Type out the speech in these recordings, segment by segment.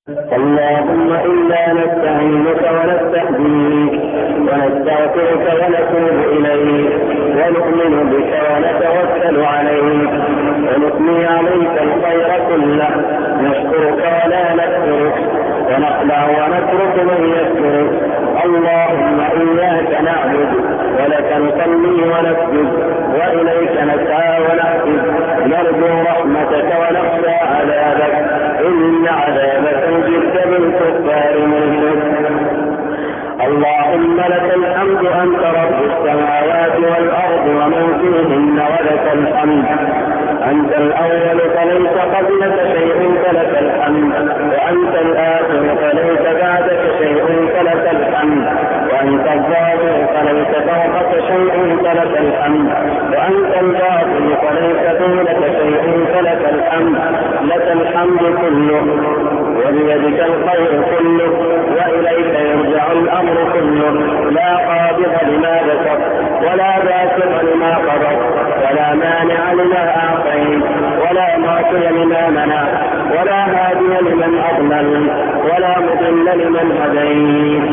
اللهم إنا نستعينك ونستهديك ونستغفرك ونتوب إليك ونؤمن بك ونتوكل عليك ونثني عليك الخير كله، نشكرك ولا نكفرك ونخلع ونترك من يكفرك. اللهم إياك نعبد ولك نصلي ونسجد وإليك نسعى ونحفظ، نرجو رحمتك ونخشى عذابك، إن عذابك جئت بالكفار ملك. اللهم لك الحمد، أنت رب السماوات والأرض ومن فيهن، ولك الحمد. أنت الأول فليس قبلك شيء فلك الحمد، وأنت الآخر فليس بعدك شيء فلك الحمد، وأنت الظاهر فليس فوقك شيء فلك الحمد، وأنت الباطن فليس دونك شيء فلك الحمد. لك الحمد كله وبيدك الخير كله وإليك يرجع الأمر كله. لا قابض لما بسط ولا باسط لما قبض ولا مانع لما أعطيت ولا معطي لما منع ولا هادي لمن أضلل ولا مضل لمن هديت.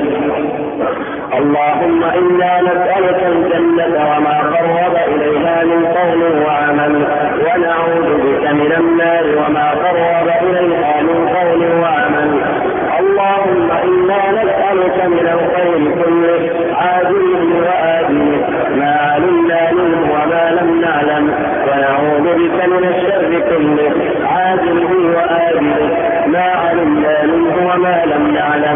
اللهم إنا نسألك الجنة وما قرب إليها من قول وعمل، ونعوذ بك من النار وما قرب إليها من قول وعمل. اللهم إنا نسألك من الخير كله عاجله وآجله، ما علمنا منه وما لم نعلم، ونعوذ بك من الشر كله عاجله وآجله، ما علمنا منه وما لم نعلم.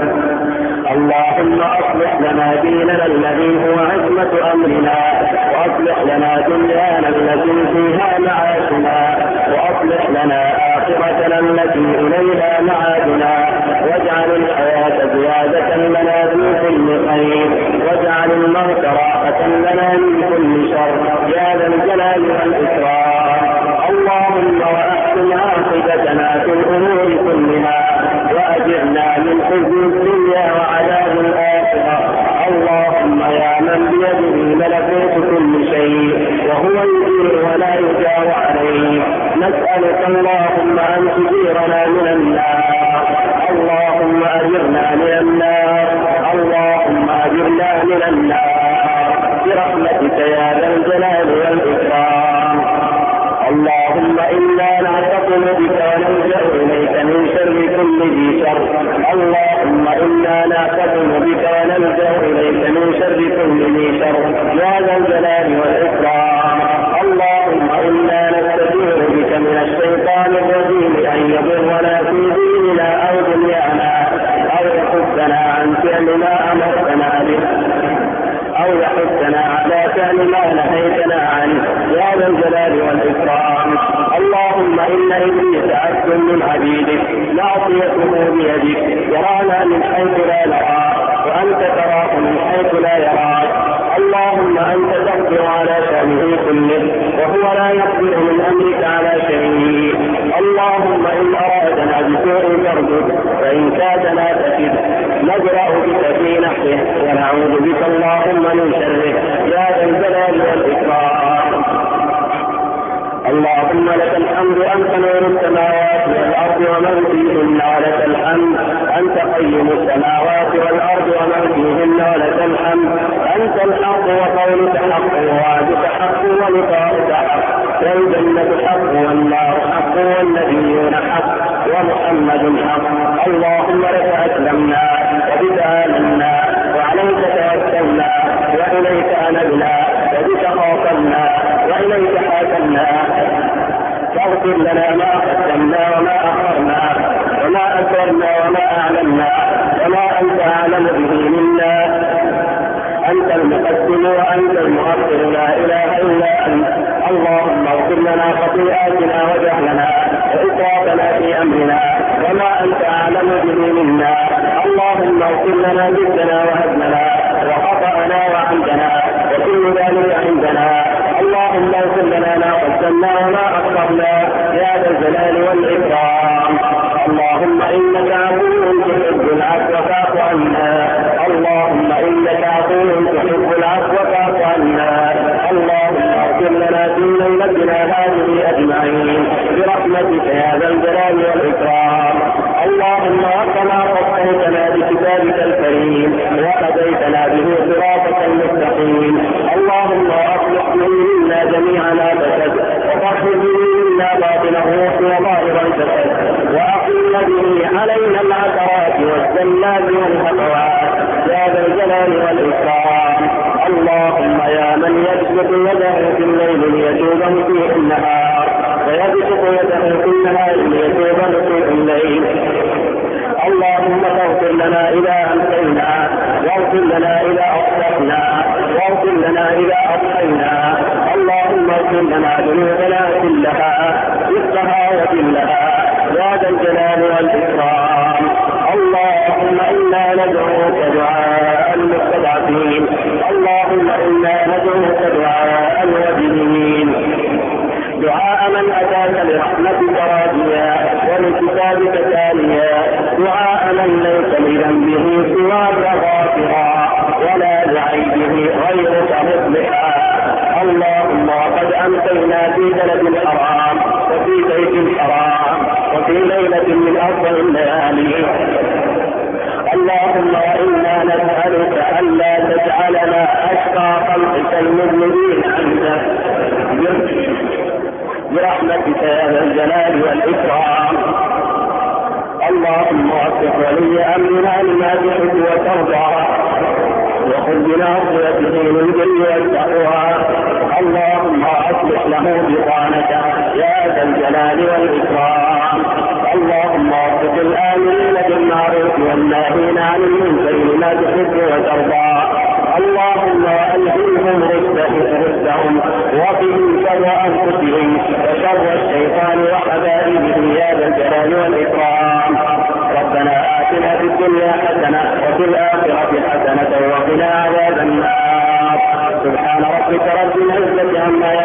اللهم أصلح لنا ديننا الذي هو عصمة أمرنا، وأصلح لنا دنيانا التي فيها معاشنا، وأصلح لنا آخرتنا التي إليها معادنا، واجعل الحياة زيادة لنا في كل خير، واجعل الموت راحة لنا من كل شر، يا ذا الجلال والإكرام. اللهم وأحسن عاقبتنا في الأمور كلها، وأجرنا من خزي الدنيا وعذاب الآخرة. اللهم يا من بيده ملكوت كل شيء وهو يجير ولا يجار عليه، نسألك اللهم أن تجيرنا من النار. اللهم أجرنا من النار، اللهم أجرنا من النار برحمتك يا ذا الجلال والإكرام. اللهم إنا نعتصم بك ونلجأ إليك من شر كل ذي شر. اللهم إنا نعتصم بك ونلجأ إليك من شر كل ذي شر، يا ذا الجلال والإكرام. اللهم إنا نستجير بك من الشيطان الرجيم أن يضرنا في ديننا أو دنيانا، أو يحثنا عن فعل ما أمرتنا به، أو يحثنا على فعل ما نهيتنا عنه، يا ذا الجلال والإكرام. اللهم إن إبليس عبد من عبيدك، معصيته بيدك، يرانا من حيث لا نرى، وأنت تراه من حيث لا يراك. اللهم أنت تقدر على شأنه كله، وهو لا يقدر من أمرك على شيء. اللهم إن أرادنا بسوء فردد، فإن كادنا فكد، نجرأ بك في نحره ونعوذ بك اللهم من شره، يا ذا الجلال والإكرام. اللهم لك الحمد، أنت نور السماوات والأرض ومن فيهن، ولك الحمد. أنت قيم السماوات والأرض ومن فيهن، ولك الحمد. أنت الحق وقولك حق ووعدك حق ولقاؤك حق، والجنة حق والنار حق والنبيون حق ومحمد حق. اللهم لك أسلمنا وبك آمنا وعليك توكلنا وإليك أنبنا وبك خاصمنا وإليك حاكمنا. فاغفر لنا ما قدمنا وما أخرنا وما أسررنا وما أعلنا وما أنت أعلم به منا. أنت المقدم وأنت المؤخر، لا إله إلا أنت. اللهم اغفر لنا خطيئاتنا وجهلنا وإسرافنا في أمرنا وما أنت أعلم به منا. اللهم اغفر لنا جدنا وهزنا وخطأنا وعمدنا وكل ذلك عندنا. اللهم اغفر لنا ما قدمنا وما أخرنا، يا ذا الجلال والإكرام. اللهم إنك عفو تحب العفو فاعف عنا. اللهم إنك عفو تحب العفو فاعف عنا. اللهم اغفر لنا في ليلتنا هذه أجمعين برحمتك يا ذا الجلال والإكرام. اللهم علينا العثرات والزلات والهفوات يا ذا الجلال والإكرام. اللهم يا من يبسط يده في الليل ليتوب في النهار ويبسط يده في النهار ليتوب في الليل، اللهم اغفر لنا إذا أمسينا واغفر لنا إذا أصبحنا واغفر لنا إذا أضحينا. اللهم اغفر لنا ذنوبنا كلها دقها وجلها يا ذا الجلال والإكرام. اللهم إنا ندعوك دعاء المستضعفين، اللهم إنا ندعوك دعاء الوجلين، دعاء من أتاك لرحمتك راجيا ولكتابك تاليا، دعاء من ليس لذنبه سواك غافرا ولا لعيبه غيرك مصلحا. اللهم قد أمسينا في بلد الحرام وفي بيت الحرام وفي ليلة من أفضل الليالي، اللهم إنا نسألك ألا تجعلنا أشقى خلقك المذنبين عندك برحمتك يا ذا الجلال والإكرام. اللهم وفق ولي أمرنا لما تحب وترضى وخذ بناصيته للبر والتقوى. اللهم أصلح له بطانته يا ذا الجلال والإكرام. اللهم وفق الآمرين بالمعروف والناهين عن المنكر لما تحب وترضى. اللهم ألهمهم رشدهم وقهم شر أنفسهم وشر الشيطان وحبائله يا ذا الجلال والإكرام. ربنا آتنا في الدنيا حسنة وفي الآخرة حسنة وقنا عذاب النار. سبحان ربك رب العزة عما